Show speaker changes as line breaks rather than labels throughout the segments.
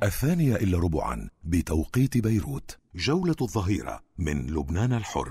2:15 بتوقيت بيروت. جولة الظهيرة من لبنان الحر.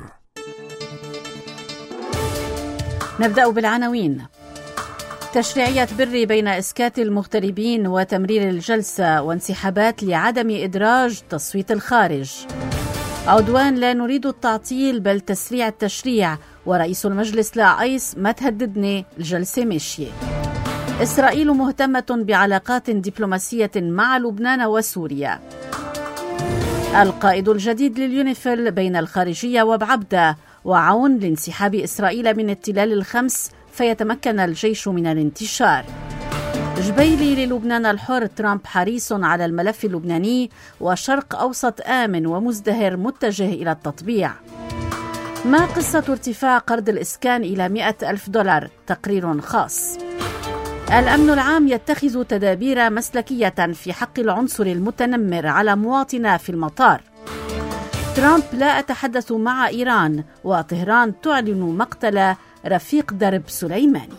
نبدأ بالعناوين. تشريعية بري بين إسكات المغتربين وتمرير الجلسة وانسحابات لعدم إدراج تصويت الخارج. عدوان لا نريد التعطيل بل تسريع التشريع، ورئيس المجلس لا عيس ما تهددني، الجلسة ماشية. إسرائيل مهتمة بعلاقات دبلوماسية مع لبنان وسوريا. القائد الجديد لليونيفيل بين الخارجية وبعبدة، وعون لانسحاب إسرائيل من التلال الخمس فيتمكن الجيش من الانتشار. جبيلي للبنان الحر، ترامب حريص على الملف اللبناني وشرق أوسط آمن ومزدهر متجه إلى التطبيع. ما قصة ارتفاع قرض الإسكان إلى $100,000؟ تقرير خاص. الأمن العام يتخذ تدابير مسلكية في حق العنصر المتنمر على مواطنة في المطار. ترامب لا أتحدث مع إيران، وطهران تعلن مقتل رفيق درب سليماني.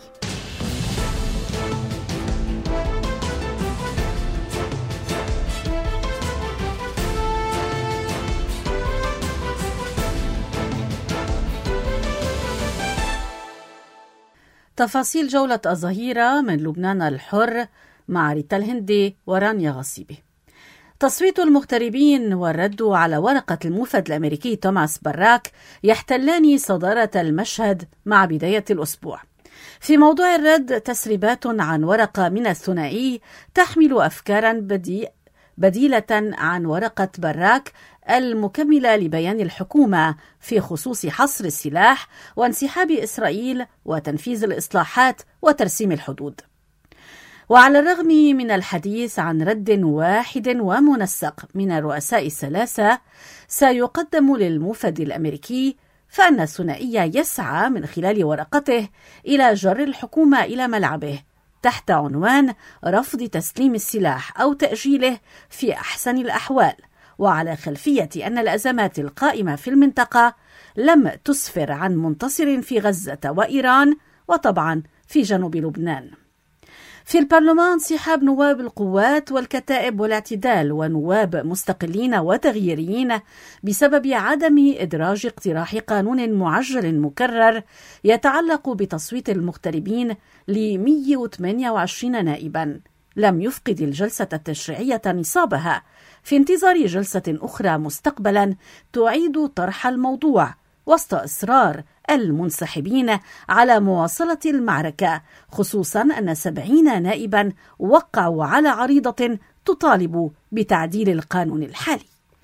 تفاصيل جولة الظهيرة من لبنان الحر مع ريتا الهندي ورانيا غصيبي. تصويت المغتربين والرد على ورقة الموفد الأمريكي توماس براك يحتلان صدارة المشهد مع بداية الأسبوع. في موضوع الرد تسريبات عن ورقة من الثنائي تحمل أفكارا بديلة عن ورقة براك المكملة لبيان الحكومة في خصوص حصر السلاح وانسحاب إسرائيل وتنفيذ الإصلاحات وترسيم الحدود. وعلى الرغم من الحديث عن رد واحد ومنسق من الرؤساء الثلاثة سيقدم للموفد الأمريكي، فإن الثنائي يسعى من خلال ورقته إلى جر الحكومة إلى ملعبه تحت عنوان رفض تسليم السلاح أو تأجيله في أحسن الأحوال، وعلى خلفية أن الأزمات القائمة في المنطقة لم تسفر عن منتصر في غزة وإيران وطبعا في جنوب لبنان. في البرلمان انسحاب نواب القوات والكتائب والاعتدال ونواب مستقلين وتغييريين بسبب عدم إدراج اقتراح قانون معجل مكرر يتعلق بتصويت المغتربين ل 128 نائبا. لم يفقد الجلسة التشريعية نصابها في انتظار جلسة أخرى مستقبلا تعيد طرح الموضوع وسط إصرار المنسحبين على مواصلة المعركة، خصوصا أن 70 نائبا وقعوا على عريضة تطالب بتعديل القانون الحالي.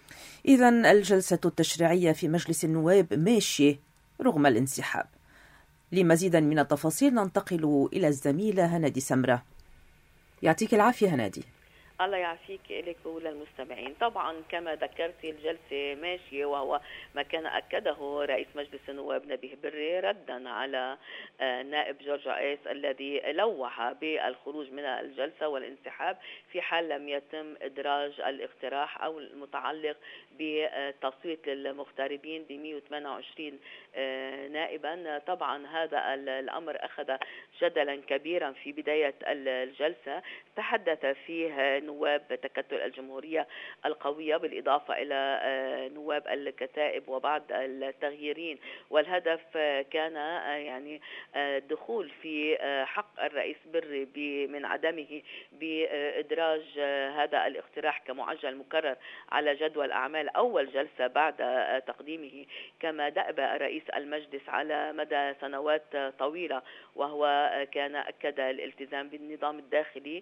إذن الجلسة التشريعية في مجلس النواب ماشية رغم الانسحاب. لمزيد من التفاصيل ننتقل إلى الزميلة هنادي سمرة. يعطيك العافية هنادي.
الله يعافيك لك وللمستمعين. طبعا كما ذكرت الجلسة ماشية، وهو ما كان أكده رئيس مجلس النواب نبيه بري ردا على نائب جورج عيس الذي لوح بالخروج من الجلسة والانسحاب في حال لم يتم إدراج الاقتراح أو المتعلق بتصويت للمغتربين ب 128 نائبا. طبعا هذا الأمر أخذ جدلا كبيرا في بداية الجلسة، تحدث فيه نواب تكتل الجمهورية القوية بالإضافة إلى نواب الكتائب وبعض التغييرين، والهدف كان يعني الدخول في حق الرئيس بري من عدمه بإدراج هذا الاقتراح كمعجل مكرر على جدول أعمال أول جلسة بعد تقديمه، كما دأب رئيس المجلس على مدى سنوات طويلة، وهو كان أكد الالتزام بالنظام الداخلي.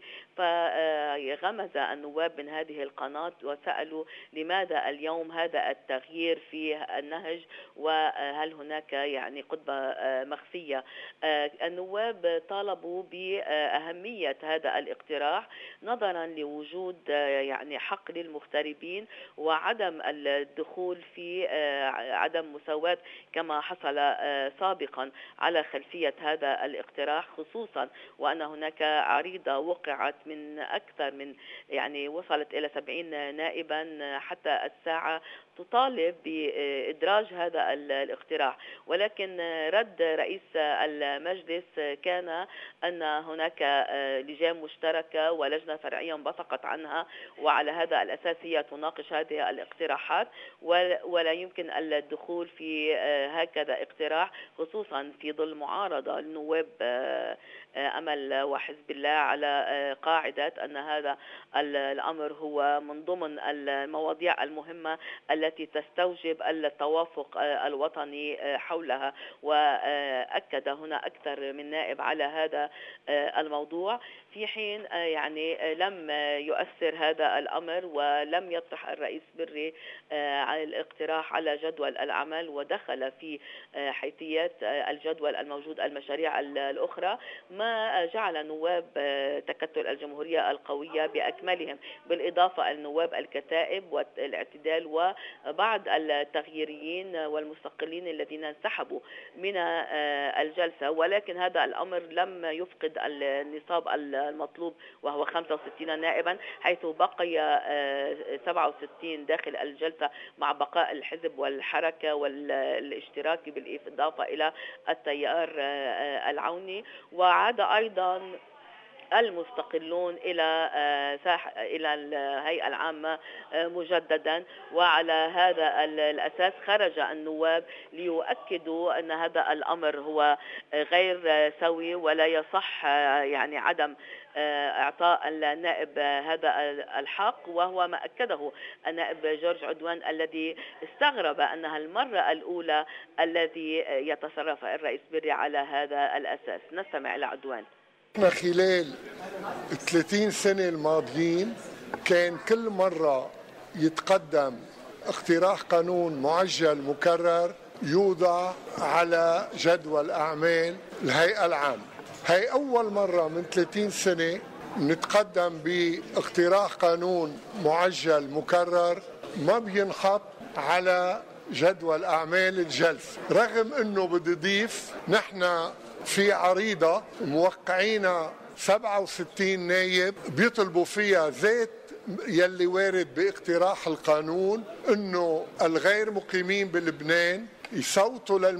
فغمز النواب من هذه القناة وسألوا لماذا اليوم هذا التغيير في النهج، وهل هناك يعني قطبة مخفية. النواب طالبوا بأهمية هذا الاقتراح نظرا لوجود يعني حق للمغتربين وعدم الدخول في عدم مساواة كما حصل سابقا على خلفية هذا الاقتراح، خصوصا وأن هناك عريضة وقعت من أكثر من يعني وصلت إلى 70 نائبا حتى الساعة تطالب بإدراج هذا الاقتراح، ولكن رد رئيس المجلس كان أن هناك لجان مشتركة ولجنة فرعية انبثقت عنها، وعلى هذا الأساس هي تناقش هذه الاقتراحات، ولا يمكن الدخول في هكذا اقتراح خصوصا في ظل معارضة النواب أمل وحزب الله على قاعدة أن هذا الأمر هو من ضمن المواضيع المهمة التي تستوجب التوافق الوطني حولها. وأكد هنا أكثر من نائب على هذا الموضوع، في حين يعني لم يؤثر هذا الأمر ولم يطرح الرئيس بري على الاقتراح على جدول الأعمال ودخل في حيثيات الجدول الموجود المشاريع الأخرى، ما جعل نواب تكتل الجمهورية القوية بأكملهم، بالإضافة النواب الكتائب والاعتدال وبعض التغييريين والمستقلين الذين انسحبوا من الجلسة. ولكن هذا الأمر لم يفقد النصاب المطلوب وهو 65 نائبا، حيث بقي 67 داخل الجلسة مع بقاء الحزب والحركة والاشتراك بالإضافة إلى التيار العوني. وعاد أيضا المستقلون إلى الهيئة العامة مجددا، وعلى هذا الأساس خرج النواب ليؤكدوا أن هذا الأمر هو غير سوي ولا يصح يعني عدم إعطاء النائب هذا الحق، وهو ما أكده النائب جورج عدوان الذي استغرب أنها المرة الأولى الذي يتصرف الرئيس بري على هذا الأساس. نستمع إلى عدوان.
خلال 30 سنة الماضيين كان كل مرة يتقدم اقتراح قانون معجل مكرر يوضع على جدول أعمال الهيئة العامة. هي أول مرة من 30 سنة نتقدم باقتراح قانون معجل مكرر ما بينحط على جدول أعمال الجلسة، رغم أنه بدي ضيف نحن في عريضة موقعين 67 نايب بيطلبوا فيها ذات يلي وارد باقتراح القانون، انه الغير مقيمين بلبنان يصوتوا لل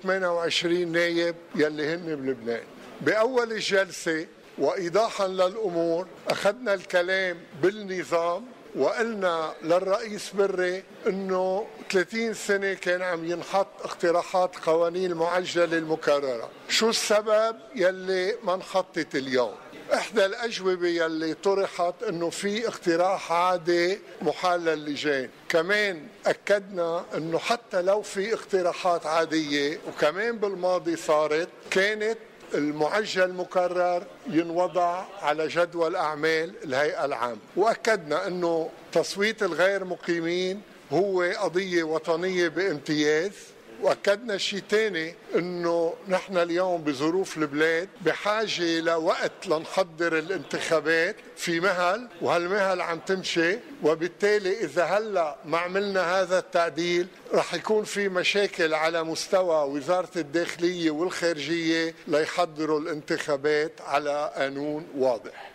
128 نايب يلي هن بلبنان. بأول الجلسة وإيضاحا للأمور أخذنا الكلام بالنظام وقلنا للرئيس بري انه 30 سنة كان عم ينحط اقتراحات قوانين المعجلة المكررة. شو السبب يلي ما انحطت اليوم؟ احدى الاجوبة يلي طرحت انه في اقتراح عادي محال للجان. كمان اكدنا انه حتى لو في اقتراحات عادية، وكمان بالماضي صارت، كانت المعجل مكرر ينوضع على جدول أعمال الهيئة العامة. وأكدنا أنه تصويت الغير مقيمين هو قضية وطنية بامتياز. وأكدنا شيء تاني، أنه نحن اليوم بظروف البلاد بحاجة لوقت لنحضر الانتخابات في مهل، وهالمهل عم تمشي، وبالتالي إذا هلأ ما عملنا هذا التعديل رح يكون في مشاكل على مستوى وزارة الداخلية والخارجية ليحضروا الانتخابات على قانون واضح.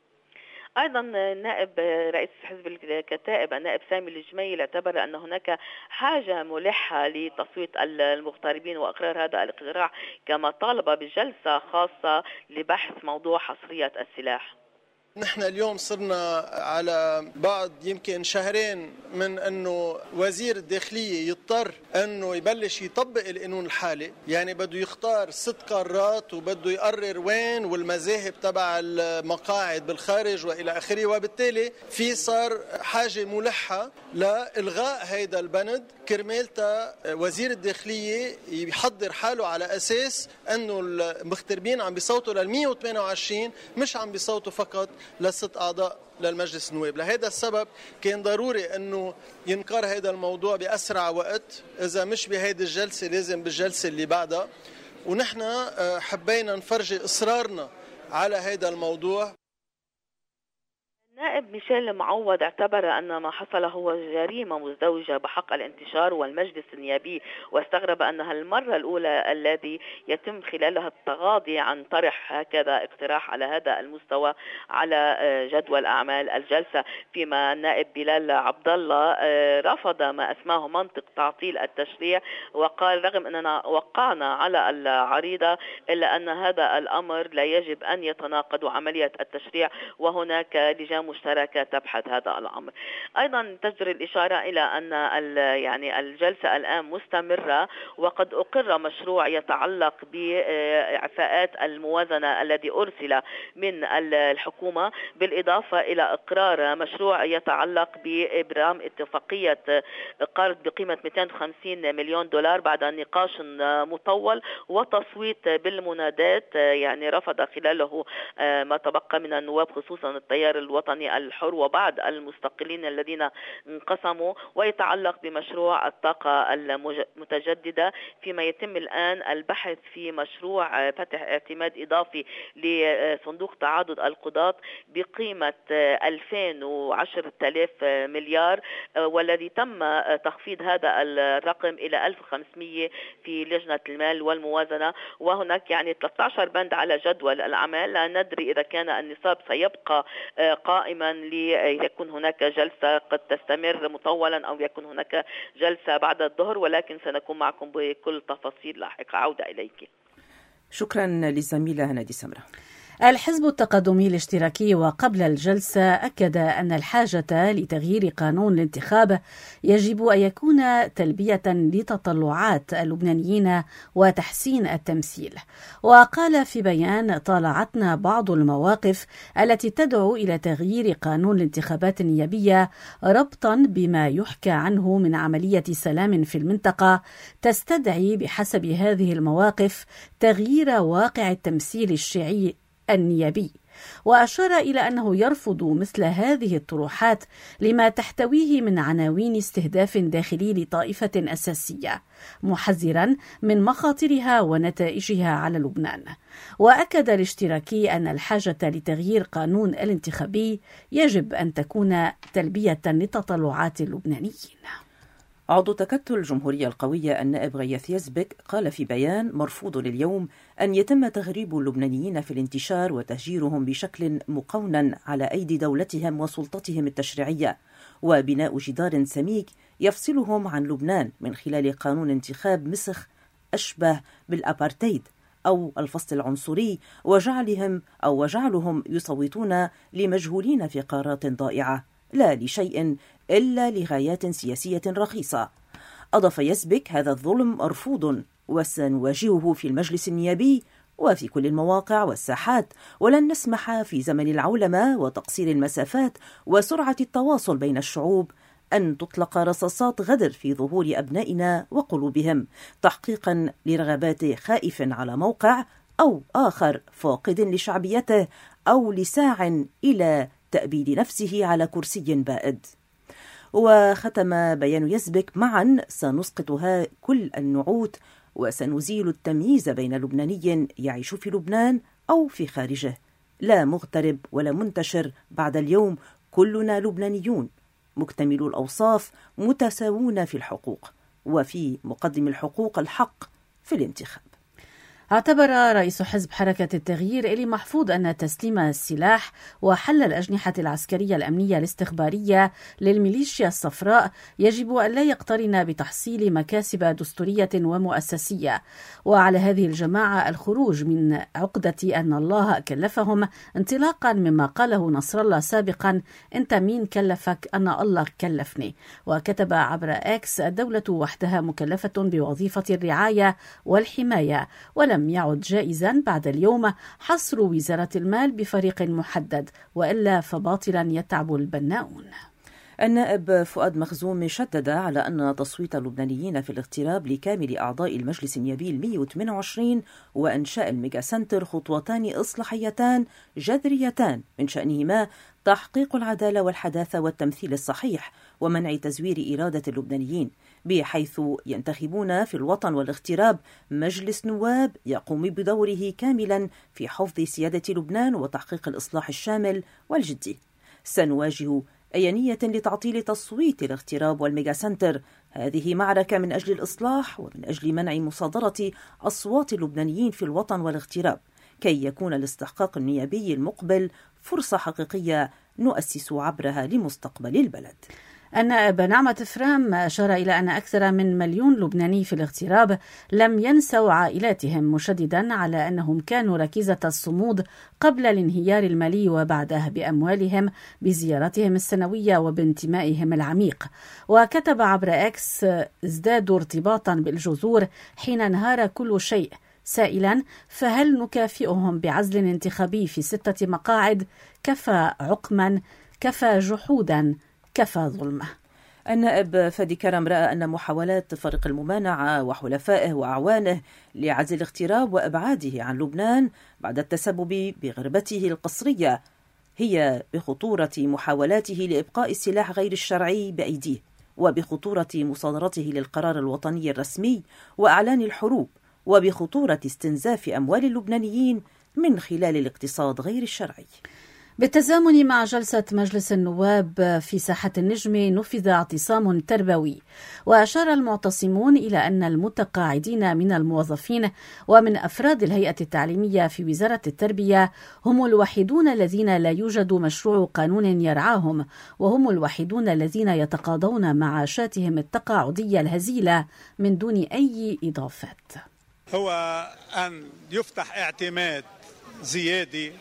أيضا نائب رئيس حزب الكتائب النائب سامي الجميل اعتبر أن هناك حاجة ملحة لتصويت المغتربين وإقرار هذا الاقتراح، كما طالب بجلسة خاصة لبحث موضوع حصرية السلاح.
نحن اليوم صرنا على بعد يمكن شهرين من أنه وزير الداخلية يضطر أنه يبلش يطبق القانون الحالي، يعني بده يختار 6 قارات وبده يقرر وين والمذاهب تبع المقاعد بالخارج وإلى آخره، وبالتالي في صار حاجة ملحة لإلغاء هيدا البند كرمالتا وزير الداخلية يحضر حاله على أساس أنه المغتربين عم بيصوتوا لل 128 مش عم بيصوتوا فقط ل6 أعضاء للمجلس النواب. لهذا السبب كان ضروري أنه ينقر هذا الموضوع بأسرع وقت، إذا مش بهيدي الجلسة لازم بالجلسة اللي بعدها. ونحن حبينا نفرجي إصرارنا على هذا الموضوع.
نائب ميشيل معوض اعتبر أن ما حصل هو جريمة مزدوجة بحق الانتشار والمجلس النيابي، واستغرب أنها المرة الأولى الذي يتم خلالها التغاضي عن طرح هكذا اقتراح على هذا المستوى على جدول أعمال الجلسة. فيما النائب بلال عبد الله رفض ما أسماه منطق تعطيل التشريع، وقال رغم أننا وقعنا على العريضة إلا أن هذا الأمر لا يجب أن يتناقض عملية التشريع، وهناك لجان مشتركة تبحث هذا الأمر. أيضا تجري الإشارة إلى أن الجلسة الآن مستمرة، وقد أقر مشروع يتعلق بإعفاءات الموازنة الذي أرسل من الحكومة، بالإضافة إلى إقرار مشروع يتعلق بإبرام اتفاقية قرض بقيمة 250 مليون دولار بعد نقاش مطول وتصويت بالمنادات، رفض خلاله ما تبقى من النواب خصوصا التيار الوطني الحر وبعض المستقلين الذين انقسموا، ويتعلق بمشروع الطاقة المتجددة. فيما يتم الآن البحث في مشروع فتح اعتماد إضافي لصندوق تعاضد القضاة بقيمة 2010 مليار، والذي تم تخفيض هذا الرقم إلى 1500 في لجنة المال والموازنة. وهناك 13 بند على جدول الأعمال، لا ندري إذا كان النصاب سيبقى قائما ليكون هناك جلسة قد تستمر مطولا أو يكون هناك جلسة بعد الظهر، ولكن سنكون معكم بكل تفاصيل لاحقة. عودة إليك.
شكرا للزميلة هنادي سمرة.
الحزب التقدمي الاشتراكي وقبل الجلسة أكد أن الحاجة لتغيير قانون الانتخاب يجب أن يكون تلبية لتطلعات اللبنانيين وتحسين التمثيل. وقال في بيان: طالعتنا بعض المواقف التي تدعو إلى تغيير قانون الانتخابات النيابية ربطا بما يحكى عنه من عملية سلام في المنطقة تستدعي بحسب هذه المواقف تغيير واقع التمثيل الشيعي النيابي. وأشار إلى أنه يرفض مثل هذه الطروحات لما تحتويه من عناوين استهداف داخلي لطائفة أساسية، محذرا من مخاطرها ونتائجها على لبنان. وأكد الاشتراكي أن الحاجة لتغيير قانون الانتخابي يجب أن تكون تلبية لتطلعات اللبنانيين.
عضو تكتل الجمهورية القوية النائب غياث يزبك قال في بيان: مرفوض اليوم أن يتم تغريب اللبنانيين في الانتشار وتهجيرهم بشكل مقونن على أيدي دولتهم وسلطتهم التشريعية، وبناء جدار سميك يفصلهم عن لبنان من خلال قانون انتخاب مسخ أشبه بالأبارتيد أو الفصل العنصري، وجعلهم يصوتون لمجهولين في قارات ضائعة لا لشيء إلا لغايات سياسية رخيصة. أضاف يزبك: هذا الظلم مرفوض وسنواجهه في المجلس النيابي وفي كل المواقع والساحات، ولن نسمح في زمن العولمة وتقصير المسافات وسرعة التواصل بين الشعوب أن تطلق رصاصات غدر في ظهور أبنائنا وقلوبهم تحقيقا لرغبات خائف على موقع أو آخر فاقد لشعبيته أو لساع إلى تأبيد نفسه على كرسي بائد. وختم بيان يزبك: معا سنسقطها كل النعوت وسنزيل التمييز بين لبناني يعيش في لبنان أو في خارجه، لا مغترب ولا منتشر. بعد اليوم كلنا لبنانيون مكتملو الأوصاف متساوون في الحقوق، وفي مقدم الحقوق الحق في الانتخاب.
اعتبر رئيس حزب حركة التغيير إلي محفوظ أن تسليم السلاح وحل الأجنحة العسكرية الأمنية الاستخبارية للميليشيا الصفراء يجب أن لا يقترن بتحصيل مكاسب دستورية ومؤسسية، وعلى هذه الجماعة الخروج من عقدة أن الله كلفهم، انطلاقا مما قاله نصر الله سابقا: أنت مين كلفك؟ أنا الله كلفني. وكتب عبر إكس: الدولة وحدها مكلفة بوظيفة الرعاية والحماية، ولم يعد جائزا بعد اليوم حصر وزارة المال بفريق محدد، وإلا فباطلا يتعب البناؤون.
النائب فؤاد مخزوم شدد على أن تصويت اللبنانيين في الاغتراب لكامل أعضاء المجلس النيابي 128 وإنشاء الميجا سنتر خطوتان إصلاحيتان جذريتان من شأنهما تحقيق العدالة والحداثة والتمثيل الصحيح ومنع تزوير إرادة اللبنانيين، بحيث ينتخبون في الوطن والاغتراب مجلس نواب يقوم بدوره كاملا في حفظ سيادة لبنان وتحقيق الإصلاح الشامل والجدي. سنواجه أي نية لتعطيل تصويت الاغتراب والميجا سنتر. هذه معركة من أجل الإصلاح ومن أجل منع مصادرة أصوات اللبنانيين في الوطن والاغتراب، كي يكون الاستحقاق النيابي المقبل فرصة حقيقية نؤسس عبرها لمستقبل البلد.
النائب نعمة فرام أشار إلى أن أكثر من 1,000,000 لبناني في الاغتراب لم ينسوا عائلاتهم، مشددا على أنهم كانوا ركيزة الصمود قبل الانهيار المالي وبعده بأموالهم، بزياراتهم السنوية وبانتمائهم العميق. وكتب عبر إكس: ازدادوا ارتباطا بالجذور حين انهار كل شيء، سائلا: فهل نكافئهم بعزل انتخابي في 6 مقاعد؟ كفى عقما، كفى جحودا، كفى ظلمه.
النائب فادي كرم رأى أن محاولات فريق الممانعة وحلفائه وأعوانه لعزل الاغتراب وإبعاده عن لبنان بعد التسبب بغربته القسرية هي بخطورة محاولاته لإبقاء السلاح غير الشرعي بأيديه، وبخطورة مصادرته للقرار الوطني الرسمي وأعلان الحروب، وبخطورة استنزاف أموال اللبنانيين من خلال الاقتصاد غير الشرعي.
بالتزامن مع جلسة مجلس النواب في ساحة النجم نفذ اعتصام تربوي، وأشار المعتصمون إلى أن المتقاعدين من الموظفين ومن أفراد الهيئة التعليمية في وزارة التربية هم الوحيدون الذين لا يوجد مشروع قانون يرعاهم، وهم الوحيدون الذين يتقاضون معاشاتهم التقاعدية الهزيلة من دون أي إضافات.
هو أن يفتح اعتماد زيادي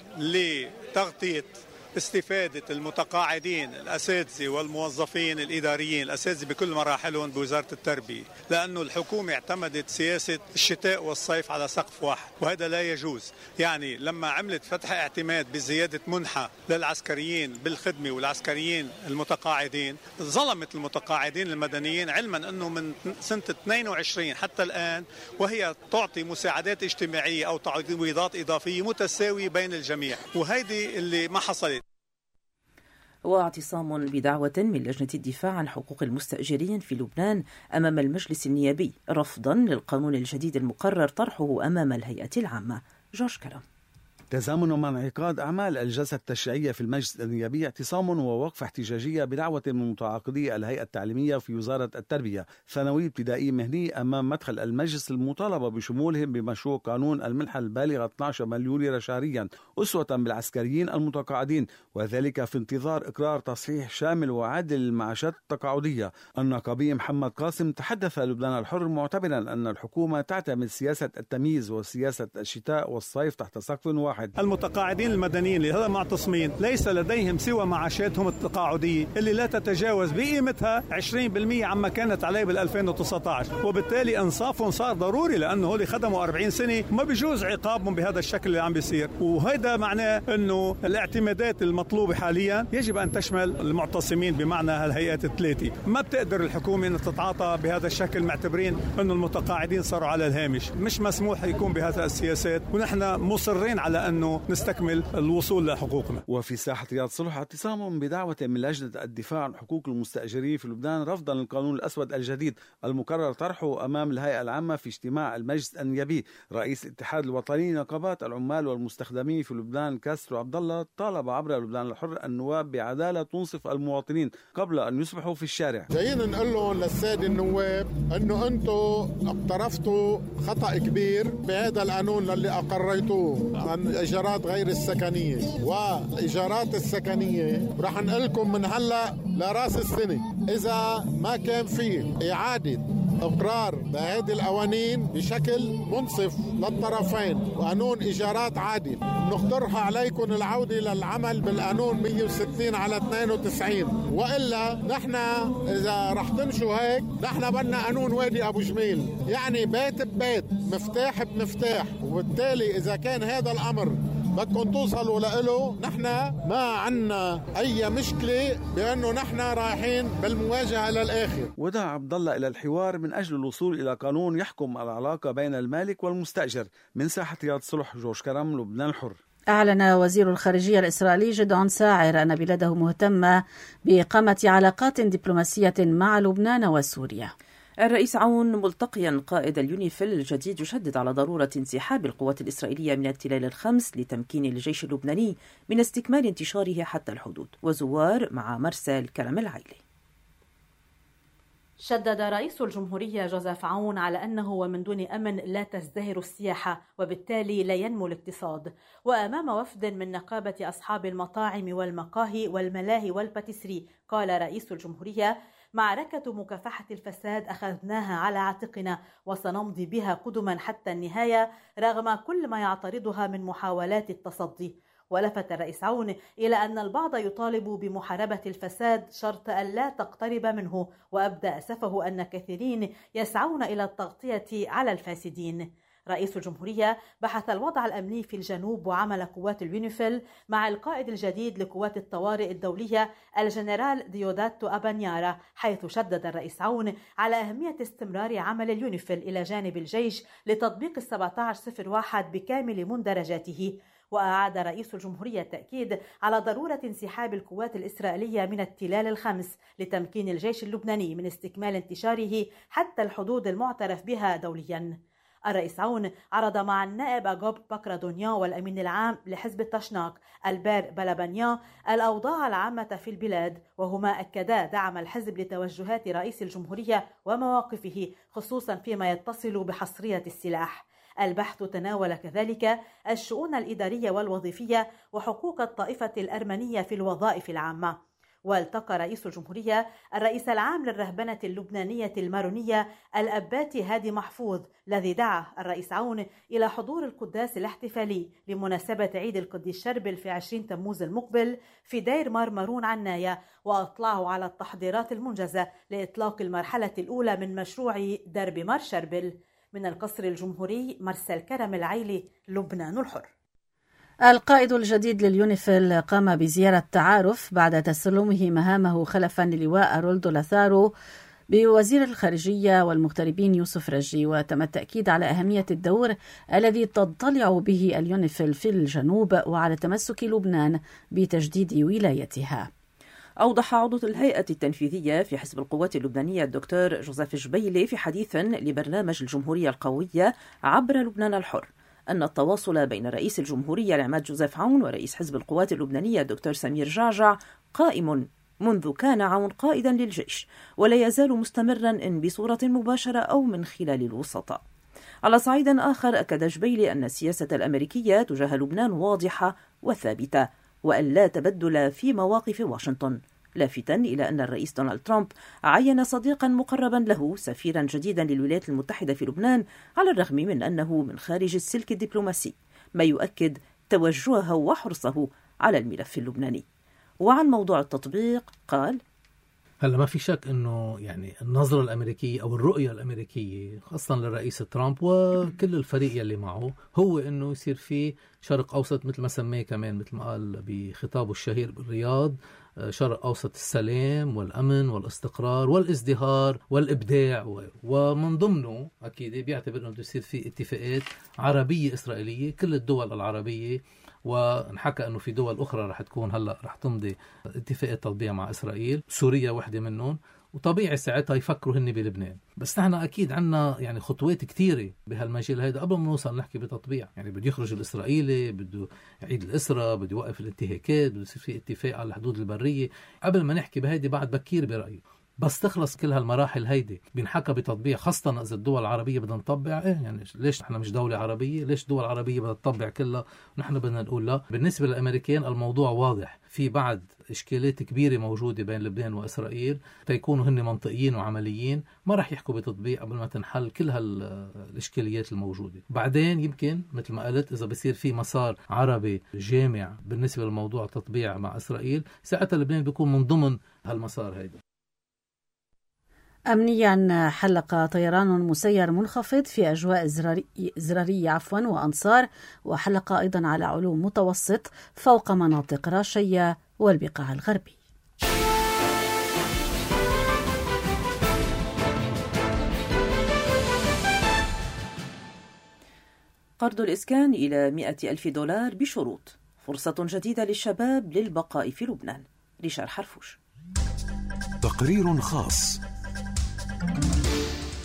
لتغطية استفادة المتقاعدين الأساتذة والموظفين الإداريين الأساتذة بكل مراحلهم بوزارة التربية، لأنه الحكومة اعتمدت سياسة الشتاء والصيف على سقف واحد، وهذا لا يجوز. يعني لما عملت فتح اعتماد بزيادة منحة للعسكريين بالخدمة والعسكريين المتقاعدين، ظلمت المتقاعدين المدنيين، علما أنه من سنة 22 حتى الآن وهي تعطي مساعدات اجتماعية أو تعويضات إضافية متساوية بين الجميع، وهيدي اللي ما حصلت.
واعتصام بدعوة من لجنة الدفاع عن حقوق المستأجرين في لبنان أمام المجلس النيابي رفضا للقانون الجديد المقرر طرحه أمام الهيئة العامة. جورج كرم.
تزامن مع انعقاد أعمال الجلسة التشريعية في المجلس النيابي اعتصام ووقفة احتجاجية بدعوة من متعاقدي الهيئة التعليمية في وزارة التربية ثانوي ابتدائي مهني أمام مدخل المجلس، المطالبة بشمولهم بمشروع قانون المنحة البالغة 12 مليون ليرة شهريا أسوة بالعسكريين المتقاعدين، وذلك في انتظار إقرار تصحيح شامل وعادل للمعاشات التقاعدية. النقابي محمد قاسم تحدث لبنان الحر معتبرا أن الحكومة تعتمد سياسة التمييز وسياسة الشتاء والصيف تحت سقف واحد.
المتقاعدين المدنيين لهذا معتصمين ليس لديهم سوى معاشاتهم التقاعدية اللي لا تتجاوز بقيمتها 20% عما كانت عليه بال2019، وبالتالي انصافهم صار ضروري لانه هولي خدموا 40 سنة ما بيجوز عقابهم بهذا الشكل اللي عم بيصير. وهذا معناه انه الاعتمادات المطلوبة حاليا يجب ان تشمل المعتصمين بمعنى هالهيئات الثلاثة. ما بتقدر الحكومة ان تتعاطى بهذا الشكل، معتبرين انه المتقاعدين صاروا على الهامش، مش مسموح يكون بهذا السياسات، ونحن مصرين على أنه نستكمل الوصول لحقوقنا.
وفي ساحة رياض صلح اعتصام بدعوة من لجنة الدفاع عن حقوق المستأجرين في لبنان رفضا للقانون الأسود الجديد المقرر طرحه أمام الهيئة العامة في اجتماع المجلس النيابي. رئيس الاتحاد الوطني نقابات العمال والمستخدمين في لبنان كاسترو عبد الله طالب عبر لبنان الحر النواب بعدالة تنصف المواطنين قبل أن يصبحوا في الشارع.
جايين نقول لهم للسادة النواب أنه أنتم اقترفتوا خطأ كبير بهذا القانون اللي أقريتوه عن الإيجارات غير السكنية، والإيجارات السكنية رح نقلكم من هلأ لراس السنة إذا ما كان فيه إعادة إقرار بهذه القوانين بشكل منصف للطرفين وقانون إيجارات عادل، نقترح عليكم العودة للعمل بالقانون 160 على 92، وإلا نحن إذا رح تمشوا هيك نحن بدنا قانون وادي أبو جميل، يعني بيت ببيت مفتاح بمفتاح. وبالتالي إذا كان هذا الأمر بدكم توصلوا له، نحن ما عنا أي مشكلة بأنه نحن رايحين بالمواجهة للآخر.
ودعا عبد الله إلى الحوار من أجل الوصول إلى قانون يحكم العلاقة بين المالك والمستأجر. من ساحة رياض صلح، جورج كرم، لبنان الحر.
أعلن وزير الخارجية الإسرائيلي جدعون ساعر أن بلاده مهتمة بإقامة علاقات دبلوماسية مع لبنان وسوريا.
الرئيس عون ملتقيا قائد اليونيفيل الجديد يشدد على ضرورة انسحاب القوات الإسرائيلية من التلال الخمس لتمكين الجيش اللبناني من استكمال انتشاره حتى الحدود. وزوار مع مرسى الكرم العيلي.
شدد رئيس الجمهورية جوزيف عون على أنه ومن دون أمن لا تزدهر السياحة وبالتالي لا ينمو الاقتصاد. وأمام وفد من نقابة أصحاب المطاعم والمقاهي والملاهي والباتيسري قال رئيس الجمهورية: معركة مكافحة الفساد أخذناها على عاتقنا وسنمضي بها قدما حتى النهاية رغم كل ما يعترضها من محاولات التصدي. ولفت الرئيس عون إلى أن البعض يطالب بمحاربة الفساد شرط ألا تقترب منه، وأبدى أسفه أن كثيرين يسعون إلى التغطية على الفاسدين. رئيس الجمهورية بحث الوضع الأمني في الجنوب وعمل قوات اليونيفيل مع القائد الجديد لقوات الطوارئ الدولية الجنرال ديوداتو أبانيارا، حيث شدد الرئيس عون على أهمية استمرار عمل اليونيفيل إلى جانب الجيش لتطبيق 1701 بكامل مندرجاته. وأعاد رئيس الجمهورية التأكيد على ضرورة انسحاب القوات الإسرائيلية من التلال الخمس لتمكين الجيش اللبناني من استكمال انتشاره حتى الحدود المعترف بها دوليا. الرئيس عون عرض مع النائب أغوب بكرادونيان والأمين العام لحزب التشناق البير بلابانيان الأوضاع العامة في البلاد، وهما أكدا دعم الحزب لتوجهات رئيس الجمهورية ومواقفه خصوصا فيما يتصل بحصرية السلاح. البحث تناول كذلك الشؤون الإدارية والوظيفية وحقوق الطائفة الأرمنية في الوظائف العامة. والتقى رئيس الجمهورية الرئيس العام للرهبنة اللبنانية المارونية الأباتي هادي محفوظ، الذي دعا الرئيس عون إلى حضور القداس الاحتفالي لمناسبة عيد القديس شربل في 20 تموز المقبل في دير مارمرون عناية، وأطلعه على التحضيرات المنجزة لإطلاق المرحلة الأولى من مشروع درب مار شربل. من القصر الجمهوري مرسى الكرم العيلي، لبنان الحر.
القائد الجديد لليونيفيل قام بزيارة تعارف بعد تسلمه مهامه خلفا للواء رولدو لاثارو بوزير الخارجية والمغتربين يوسف رجي. وتم التأكيد على أهمية الدور الذي تضطلع به اليونيفيل في الجنوب وعلى تمسك لبنان بتجديد ولايتها.
أوضح عضو الهيئة التنفيذية في حزب القوات اللبنانية الدكتور جوزيف جبيلي في حديث لبرنامج الجمهورية القوية عبر لبنان الحر أن التواصل بين رئيس الجمهورية العماد جوزيف عون ورئيس حزب القوات اللبنانية الدكتور سمير جعجع قائم منذ كان عون قائدا للجيش، ولا يزال مستمرا إن بصورة مباشرة أو من خلال الوسطاء. على صعيد آخر أكد جبيلي أن السياسة الأمريكية تجاه لبنان واضحة وثابتة وأن لا تبدل في مواقف واشنطن، لافتا إلى أن الرئيس دونالد ترامب عين صديقا مقربا له سفيرا جديدا للولايات المتحدة في لبنان على الرغم من أنه من خارج السلك الدبلوماسي، ما يؤكد توجهه وحرصه على الملف اللبناني. وعن موضوع التطبيق قال:
هلا ما في شك انه يعني النظرة الامريكية او الرؤية الامريكية خاصة للرئيس ترامب وكل الفريق اللي معه هو انه يصير في شرق اوسط مثل ما سميه كمان مثل ما قال بخطابه الشهير بالرياض، شرق اوسط السلام والامن والاستقرار والازدهار والابداع، ومن ضمنه اكيد بيعتبر انه يصير في اتفاقات عربية اسرائيلية كل الدول العربية، ونحكى انه في دول اخرى رح تكون هلا رح تمضي اتفاقية تطبيع مع اسرائيل، سوريا واحدة منهم، وطبيعي ساعتها يفكروا هن بلبنان. بس نحن اكيد عنا يعني خطوات كثيره بهالمجال هيدا قبل ما نوصل نحكي بتطبيع. يعني بده يخرج الاسرائيلي، بده يعيد الاسرى، بده يوقف الانتهاكات، بده يصير في اتفاق على الحدود البريه. قبل ما نحكي بهيدي بعد بكير برايي، بس تخلص كل هالمراحل هيدي بينحكى بتطبيع، خاصة إذا الدول العربية بدنا نطبع. يعني ليش نحن مش دولة عربية؟ ليش الدول العربية بدها تطبع كلها ونحن بدنا نقول لا؟ بالنسبة للأمريكان الموضوع واضح، في بعد إشكالات كبيرة موجودة بين لبنان وإسرائيل، تيكونوا هن منطقيين وعمليين، ما رح يحكوا بتطبيع قبل ما تنحل كل هالإشكاليات الموجودة. بعدين يمكن مثل ما قلت إذا بصير في مسار عربي جامع بالنسبة للموضوع التطبيع مع إسرائيل، ساعتها لبنان بيكون من ضمن هالمسار هيدا.
أمنيا حلق طيران مسير منخفض في أجواء زرارية وأنصار، وحلق أيضا على علو متوسط فوق مناطق راشية والبقاع الغربي.
قرض الإسكان إلى $100,000 بشروط، فرصة جديدة للشباب للبقاء في لبنان. ريشار حرفوش.
تقرير خاص.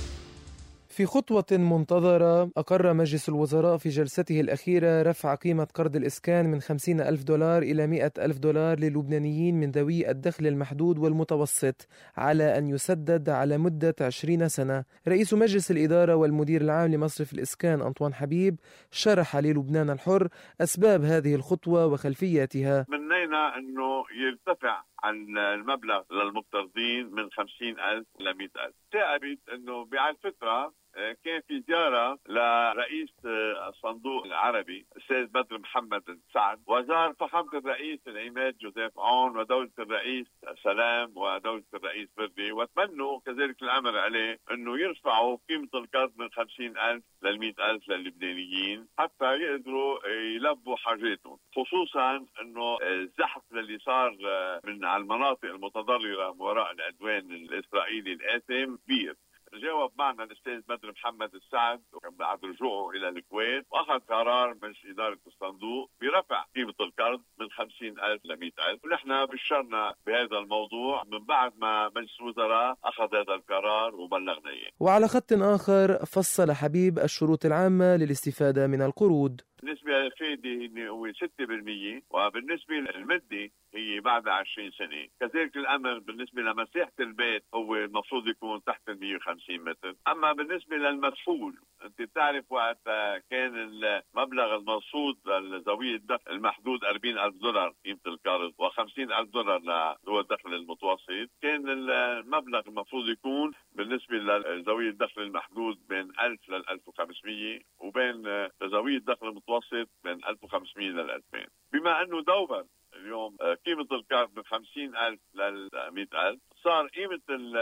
في خطوة منتظرة أقر مجلس الوزراء في جلسته الأخيرة رفع قيمة قرض الإسكان من $50,000 إلى $100,000 للبنانيين من ذوي الدخل المحدود والمتوسط على أن يسدد على مدة 20 سنة. رئيس مجلس الإدارة والمدير العام لمصرف الإسكان أنطوان حبيب شرح للبنان الحر أسباب هذه الخطوة وخلفياتها.
منينا أنه يرتفع عن المبلغ للمقترضين من 50,000 إلى 100,000. ثابت أنه بعد فترة كان في زيارة لرئيس الصندوق العربي السيد بدر محمد سعد، وزار فخامة الرئيس العماد جوزيف عون ودولة الرئيس سلام ودولة الرئيس بردي، وتمنوا كذلك الأمر عليه أنه يرفعوا قيمة القرض من 50,000 لل 100,000 للبنانيين حتى يقدروا يلبوا حاجاتهم، خصوصا أنه الزحف اللي صار من على المناطق المتضررة وراء العدوان الإسرائيلي الآثم كبير. جاوب معنا الأستاذ بدر محمد السعد بعد رجوعه إلى الكويت، وأخذ قرار مجلس إدارة الصندوق برفع قيمة القرض من 50,000 ل 100,000، ونحن بشرنا بهذا الموضوع من بعد ما مجلس الوزراء أخذ هذا القرار وبلغنا إياه.
وعلى خط آخر فصل حبيب الشروط العامة للاستفادة من القروض.
بالنسبة للفائدة هو 6%، وبالنسبة للمدة هي بعد 20 سنة. كذلك الأمر بالنسبة لمساحة البيت هو المفروض يكون تحت 150 متر. أما بالنسبة للمدخول، أنت بتعرف وقت كان المبلغ المرصود لذوي الدخل المحدود $40,000 قيمة القرض و50,000 لذوي الدخل المتوسط، كان المبلغ المفروض يكون بالنسبة لذوي الدخل المحدود بين 1000 ل 1500، وبين ذوي الدخل المتوسط من 1500 ل 2000. بما أنه دوبر اليوم قيمة القرض من 50,000 ل 100,000، صار قيمة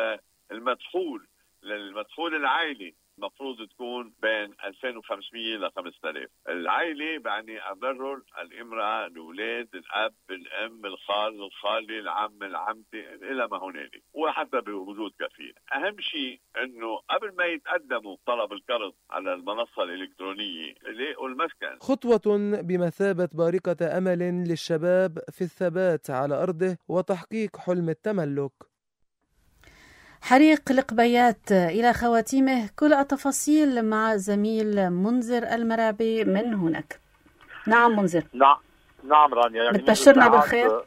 المدخول العائلي المفروض تكون بين 2500 ل 5000. العائلة يعني الرجل، الامرأة، الأولاد، الأب، الأم، الخال، الخالة، العم، العمتة، إلى ما هنالك، وحتى بوجود كفيل. أهم شيء أنه قبل ما يتقدموا طلب القرض على المنصة الإلكترونية يلاقوا المسكن.
خطوة بمثابة بارقة أمل للشباب في الثبات على أرضه وتحقيق حلم التملك.
حريق القبيات إلى خواتيمه، كل التفاصيل مع زميل منذر المرابي من هناك. نعم منذر.
نعم رانيا، يعني
بتبشرنا بالخير.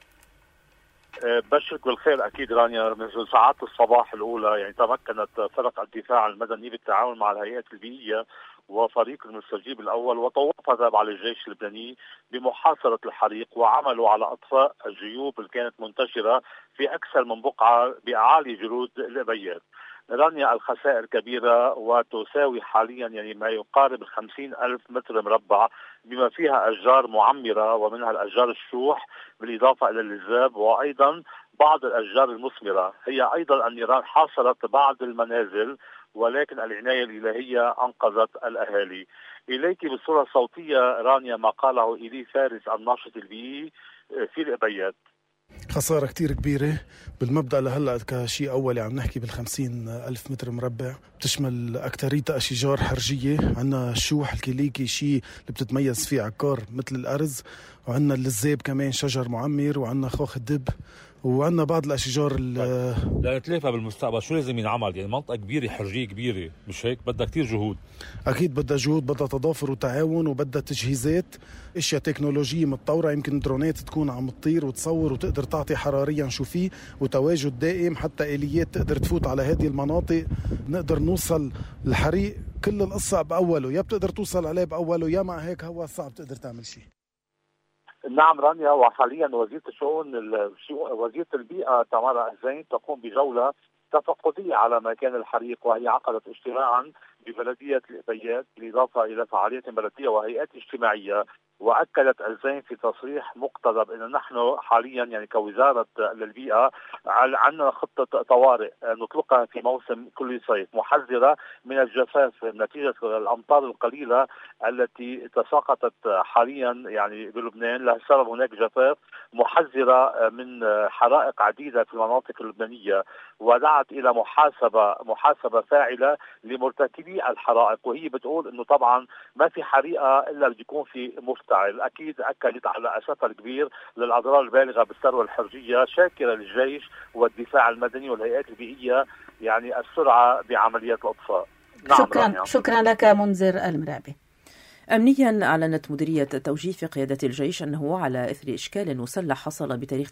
بشرك بالخير أكيد رانيا. منذ ساعات الصباح الأولى يعني تمكنت فرق الدفاع المدني بالتعاون مع الهيئات البيئية وفريق المستجيب الأول وتوافد على الجيش اللبناني بمحاصرة الحريق، وعملوا على أطفاء الجيوب اللي كانت منتشرة في أكثر من بقعة بأعالي جلود القبيات. رانيا الخسائر كبيرة وتساوي حاليا يعني ما يقارب 50,000 متر مربع، بما فيها أشجار معمرة ومنها الأشجار الشوح بالإضافة إلى اللزاب، وأيضا بعض الأشجار المثمرة. هي أيضا النيران حاصرت بعض المنازل، ولكن العناية الإلهية أنقذت الأهالي. إليك بصورة صوتية رانيا ما قاله إيلي فارس الناشط البيئي في القبيات.
خسارة كتير كبيرة بالمبدأ. لهلأ كشيء أولي عم نحكي بال50,000 متر مربع، بتشمل أكتريتها أشجار حرجية. عنا الشوح الكليكي شيء اللي بتتميز فيه عكار مثل الأرز، وعنا اللزاب كمان شجر معمر، وعنا خوخ الدب، وعنا بعض الأشجار
لنتلافى بالمستقبل. شو لازم ينعمل؟ يعني منطقة كبيرة حرجية كبيرة، مش هيك؟ بدها كتير جهود.
أكيد بدها جهود، بدها تضافر وتعاون، وبدها تجهيزات، اشياء تكنولوجية متطورة. يمكن درونات تكون عم تطير وتصور وتقدر تعطي حراريا شو فيه، وتواجد دائم، حتى آليات تقدر تفوت على هذه المناطق. نقدر نوصل الحريق كل القصة بأوله، يا بتقدر توصل عليه بأوله، يا مع هيك هو صعب تقدر تعمل شيء.
نعم رانيا، وحاليا وزيرة البيئة تمارا الزين تقوم بجولة تفقدية على مكان الحريق، وهي عقدت اجتماعا ببلدية القبيات بالإضافة إلى فعاليات بلدية وهيئات اجتماعية. وأكدت الزين في تصريح مقتضب أن نحن حاليا يعني كوزارة للبيئة عندنا خطة طوارئ نطلقها في موسم كل صيف، محذرة من الجفاف نتيجة الأمطار القليلة التي تساقطت حاليا يعني بلبنان. لها سبب هناك جفاف، محذرة من حرائق عديدة في المناطق اللبنانية، ودعت إلى محاسبة فاعلة لمرتكبي الحرائق. وهي بتقول أنه طبعا ما في حريقة إلا بده يكون في مفتعل. أكيد أكدت على أسفها الكبير للأضرار البالغة بالثروة الحرجية، شاكرة للجيش والدفاع المدني والهيئات البيئية يعني السرعة بعمليات الإطفاء.
شكرا لك منذر المرابي.
أمنيا أعلنت مديرية توجيه قيادة الجيش أنه على إثر إشكال مسلح حصل بتاريخ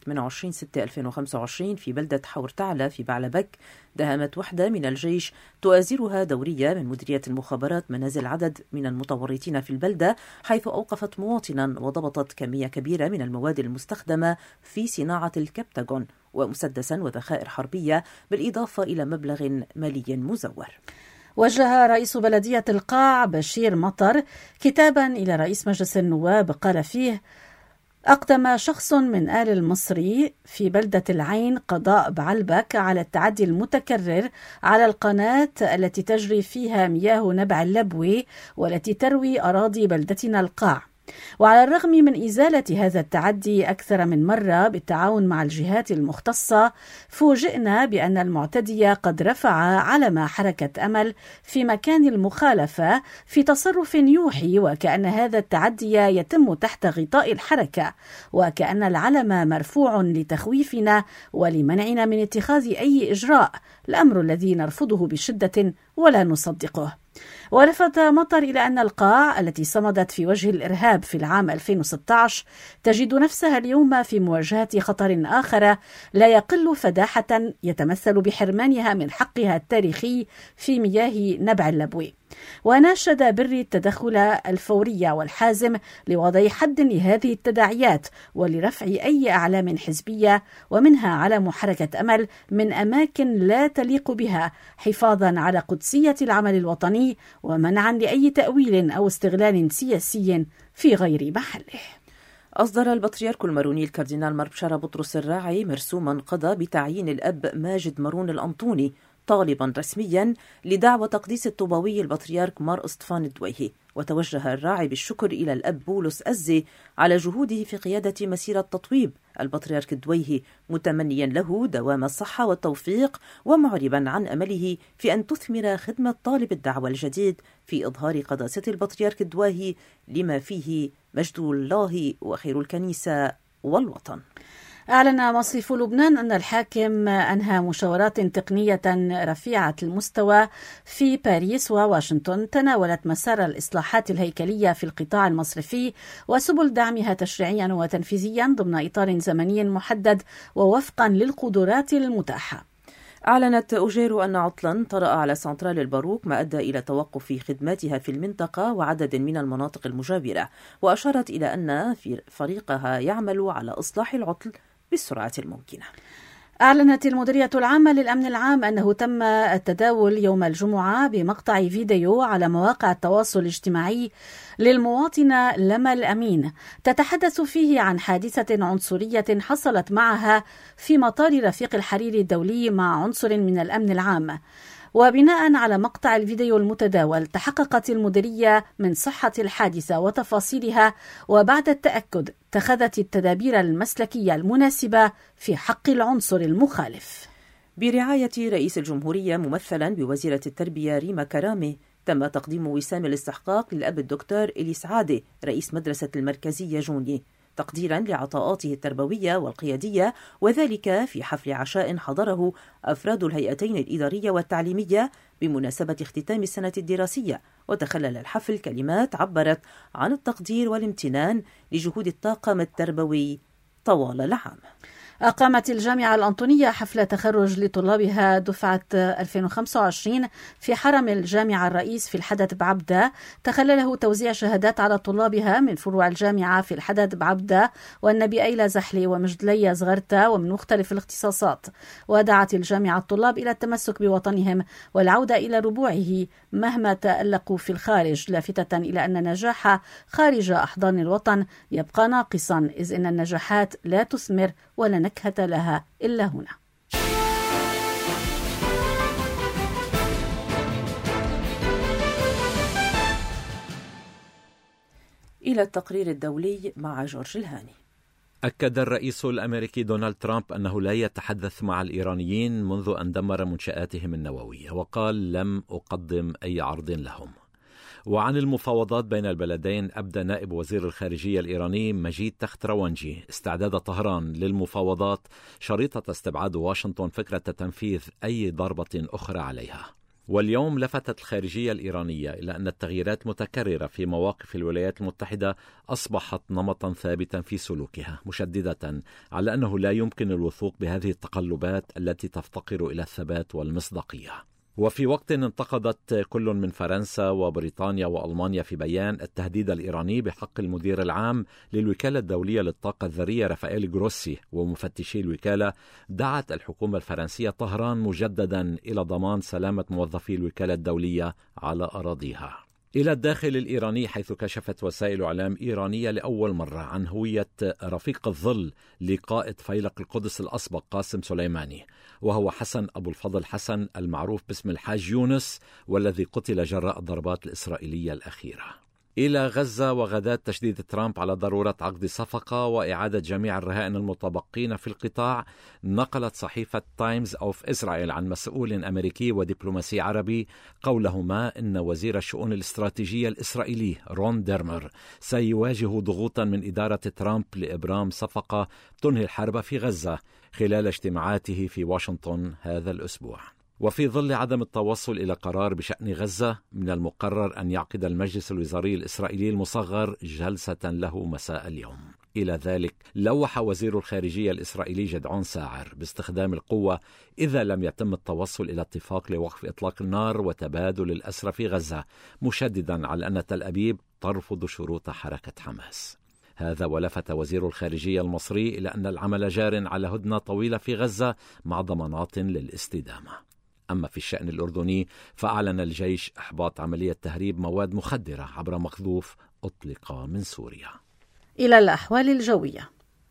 28/6/2025 في بلدة حور تعلى في بعلبك، داهمت وحدة من الجيش تؤازرها دورية من مديرية المخابرات منازل عدد من المتورطين في البلدة، حيث أوقفت مواطنا وضبطت كمية كبيرة من المواد المستخدمة في صناعة الكبتاغون ومسدسا وذخائر حربية، بالإضافة إلى مبلغ مالي مزور.
وجه رئيس بلدية القاع بشير مطر كتابا إلى رئيس مجلس النواب قال فيه: أقدم شخص من آل المصري في بلدة العين قضاء بعلبك على التعدي المتكرر على القناة التي تجري فيها مياه نبع اللبوي والتي تروي أراضي بلدتنا القاع. وعلى الرغم من إزالة هذا التعدي أكثر من مرة بالتعاون مع الجهات المختصة، فوجئنا بأن المعتدي قد رفع علم حركة أمل في مكان المخالفة في تصرف يوحي وكأن هذا التعدي يتم تحت غطاء الحركة، وكأن العلم مرفوع لتخويفنا ولمنعنا من اتخاذ أي إجراء، الأمر الذي نرفضه بشدة ولا نصدقه. ولفت مطر إلى أن القاع التي صمدت في وجه الإرهاب في العام 2016 تجد نفسها اليوم في مواجهة خطر آخر لا يقل فداحة يتمثل بحرمانها من حقها التاريخي في مياه نبع اللبوي. وناشد بري التدخل الفوري والحازم لوضع حد لهذه التداعيات ولرفع أي أعلام حزبية ومنها علم حركة أمل من أماكن لا تليق بها، حفاظا على قدسية العمل الوطني ومنعا لأي تأويل أو استغلال سياسي في غير محله.
أصدر البطريرك الماروني الكاردينال ماربشارا بطرس الراعي مرسوما قضى بتعيين الأب ماجد مارون الأنطوني طالبا رسميا لدعوة تقديس الطوباوي البطريرك مار اسطفان الدويهي. وتوجه الراعي بالشكر إلى الأب بولس أزي على جهوده في قيادة مسيرة تطويب البطريرك الدويهي، متمنيا له دوام الصحة والتوفيق ومعربا عن أمله في أن تثمر خدمة طالب الدعوة الجديد في إظهار قداسة البطريرك الدويهي لما فيه مجد الله وخير الكنيسة والوطن.
أعلن مصرف لبنان أن الحاكم أنهى مشاورات تقنية رفيعة المستوى في باريس وواشنطن تناولت مسار الإصلاحات الهيكلية في القطاع المصرفي وسبل دعمها تشريعيا وتنفيذيا ضمن إطار زمني محدد ووفقا للقدرات المتاحة.
أعلنت أوجيرو أن عطلا طرأ على سنترال الباروك ما أدى إلى توقف خدماتها في المنطقة وعدد من المناطق المجاورة، وأشارت إلى أن فريقها يعمل على إصلاح العطل بالسرعة الممكنة.
أعلنت المديرية العامة للأمن العام أنه تم التداول يوم الجمعة بمقطع فيديو على مواقع التواصل الاجتماعي للمواطنة لما الأمين تتحدث فيه عن حادثة عنصرية حصلت معها في مطار رفيق الحريري الدولي مع عنصر من الأمن العام. وبناء على مقطع الفيديو المتداول تحققت المديرية من صحة الحادثة وتفاصيلها، وبعد التأكد اتخذت التدابير المسلكية المناسبة في حق العنصر المخالف.
برعاية رئيس الجمهورية ممثلا بوزيرة التربية ريما كرامي تم تقديم وسام الاستحقاق للأب الدكتور إليس عادي رئيس مدرسة المركزية جوني تقديرا لعطاءاته التربوية والقيادية، وذلك في حفل عشاء حضره أفراد الهيئتين الإدارية والتعليمية بمناسبة اختتام السنة الدراسية. وتخلل الحفل كلمات عبرت عن التقدير والامتنان لجهود الطاقم التربوي طوال العام.
أقامت الجامعة الأنطونية حفل تخرج لطلابها دفعة 2025 في حرم الجامعة الرئيس في الحدث بعبدة، تخلله توزيع شهادات على طلابها من فروع الجامعة في الحدث بعبدة والنبي أيلا زحلي ومجدلية زغرتا ومن مختلف الاختصاصات. ودعت الجامعة الطلاب إلى التمسك بوطنهم والعودة إلى ربوعه مهما تألقوا في الخارج، لافتة إلى أن النجاح خارج أحضان الوطن يبقى ناقصا، إذ أن النجاحات لا تثمر ولا نكهة لها إلا هنا.
إلى التقرير الدولي مع جورج الهاني.
أكد الرئيس الأمريكي دونالد ترامب أنه لا يتحدث مع الإيرانيين منذ أن دمر منشآتهم النووية، وقال لم أقدم أي عرض لهم. وعن المفاوضات بين البلدين أبدى نائب وزير الخارجية الإيراني مجيد تختروانجي استعداد طهران للمفاوضات شريطة استبعاد واشنطن فكرة تنفيذ أي ضربة أخرى عليها. واليوم لفتت الخارجية الإيرانية إلى أن التغييرات متكررة في مواقف الولايات المتحدة أصبحت نمطا ثابتا في سلوكها، مشددة على أنه لا يمكن الوثوق بهذه التقلبات التي تفتقر إلى الثبات والمصداقية. وفي وقت انتقدت كل من فرنسا وبريطانيا وألمانيا في بيان التهديد الإيراني بحق المدير العام للوكالة الدولية للطاقة الذرية رافائيل جروسي ومفتشي الوكالة، دعت الحكومة الفرنسية طهران مجددا إلى ضمان سلامة موظفي الوكالة الدولية على أراضيها. إلى الداخل الإيراني، حيث كشفت وسائل إعلام إيرانية لأول مرة عن هوية رفيق الظل لقائد فيلق القدس الأسبق قاسم سليماني، وهو حسن أبو الفضل حسن المعروف باسم الحاج يونس، والذي قتل جراء الضربات الإسرائيلية الأخيرة. إلى غزة، وغداة تشديد ترامب على ضرورة عقد صفقة وإعادة جميع الرهائن المتبقين في القطاع، نقلت صحيفة تايمز أوف إسرائيل عن مسؤول أمريكي ودبلوماسي عربي قولهما إن وزير الشؤون الاستراتيجية الإسرائيلي رون ديرمر سيواجه ضغوطا من إدارة ترامب لإبرام صفقة تنهي الحرب في غزة خلال اجتماعاته في واشنطن هذا الأسبوع. وفي ظل عدم التوصل إلى قرار بشأن غزة، من المقرر أن يعقد المجلس الوزاري الإسرائيلي المصغر جلسة له مساء اليوم. إلى ذلك لوح وزير الخارجية الإسرائيلي جدعون ساعر باستخدام القوة إذا لم يتم التوصل إلى اتفاق لوقف إطلاق النار وتبادل الأسرى في غزة، مشددا على أن تل أبيب ترفض شروط حركة حماس. هذا ولفت وزير الخارجية المصري إلى أن العمل جار على هدنة طويلة في غزة مع ضمانات للاستدامة. أما في الشأن الأردني، فأعلن الجيش إحباط عملية تهريب مواد مخدرة عبر مقذوف أطلق من سوريا.
إلى الأحوال الجوية.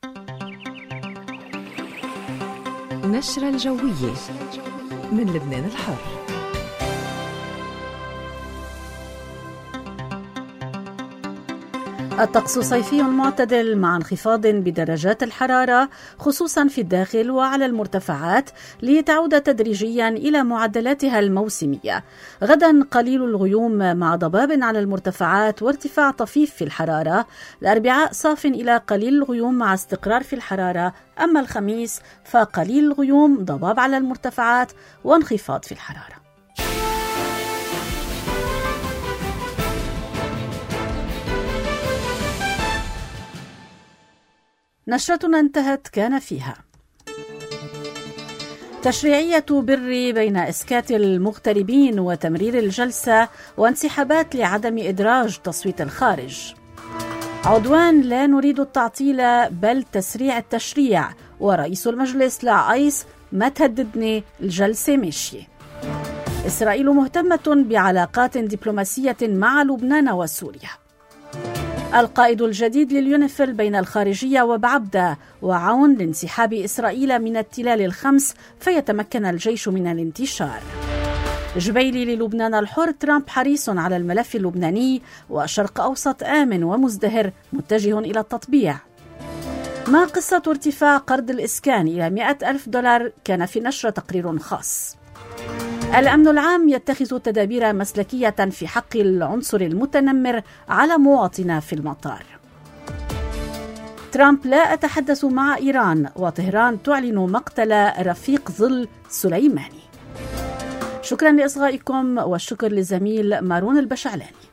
نشرة الجوية من لبنان الحر.
الطقس صيفي معتدل مع انخفاض بدرجات الحرارة خصوصا في الداخل وعلى المرتفعات، لتعود تدريجيا إلى معدلاتها الموسمية. غدا قليل الغيوم مع ضباب على المرتفعات وارتفاع طفيف في الحرارة. الأربعاء صاف إلى قليل الغيوم مع استقرار في الحرارة. أما الخميس فقليل الغيوم، ضباب على المرتفعات وانخفاض في الحرارة. نشرتنا انتهت كان فيها: تشريعية بر بين إسكات المغتربين وتمرير الجلسة، وانسحابات لعدم إدراج تصويت الخارج. عدوان لا نريد التعطيل بل تسريع التشريع، ورئيس المجلس لا عيس ما تهددني الجلسة ماشية. إسرائيل مهتمة بعلاقات دبلوماسية مع لبنان وسوريا. القائد الجديد لليونيفيل بين الخارجية وبعبدة، وعون لانسحاب إسرائيل من التلال الخمس فيتمكن الجيش من الانتشار. جبيلي للبنان الحر، ترامب حريص على الملف اللبناني، وشرق أوسط آمن ومزدهر متجه إلى التطبيع. ما قصة ارتفاع قرض الإسكان إلى $100,000؟ كان في نشر تقرير خاص. الأمن العام يتخذ تدابير مسلكية في حق العنصر المتنمر على مواطنة في المطار. ترامب لا أتحدث مع إيران، وطهران تعلن مقتل رفيق ظل سليماني. شكرا لإصغائكم، والشكر للزميل مارون البشعلاني.